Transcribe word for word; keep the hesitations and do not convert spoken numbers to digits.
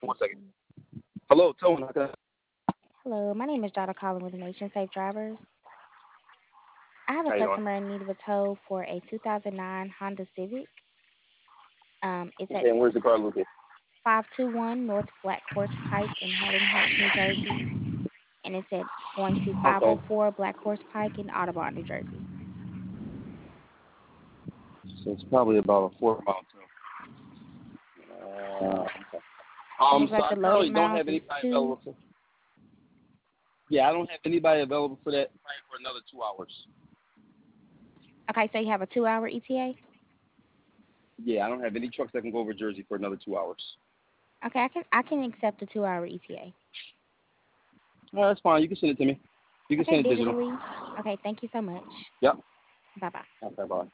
one second. Hello, Tone. How can I- Hello, my name is Jada calling with the Nation Safe Drivers. I have a How you doing? customer in need of a tow for a two thousand nine Honda Civic. Um, it's at Okay, and where's the car located? five two one North Black Horse Pike in Harding Heights, New Jersey, and it's at going to Okay. five oh four Black Horse Pike in Audubon, New Jersey. So it's probably about a four mile tow. Uh, okay. It Um, looks so like I the loaded currently don't miles have is anybody two. available for. Yeah, I don't have anybody available for that probably for another two hours. Okay, so you have a two-hour E T A. Yeah, I don't have any trucks that can go over Jersey for another two hours. Okay, I can I can accept a two-hour E T A. No, that's fine. You can send it to me. You can Okay, send it digital. digitally. Okay, thank you so much. Yep. Bye bye. Okay, bye.